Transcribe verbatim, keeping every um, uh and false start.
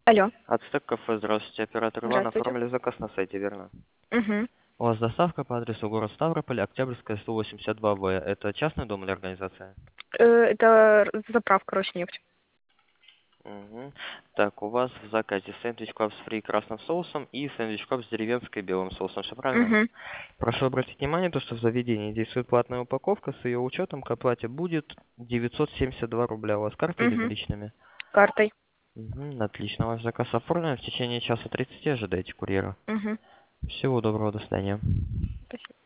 Алло. Ацтек кафе, здравствуйте. Оператор Иван, Здравствуйте. оформили заказ на сайте, верно? Угу. У вас доставка по адресу город Ставрополь, Октябрьская, сто восемьдесят два В. Это частный дом или организация? Э, это заправка Роснефть. Угу. Так, у вас в заказе сэндвич клаб с фри красным соусом и сэндвич клаб с деревенской белым соусом, все правильно? Угу. Прошу обратить внимание, то, что в заведении действует платная упаковка, с ее учетом к оплате будет девятьсот семьдесят два рубля. У вас картой или Угу. наличными? Картой. Угу, отлично, ваш заказ оформлен. В течение часа тридцати ожидайте курьера. Угу. Всего доброго, до свидания. Спасибо.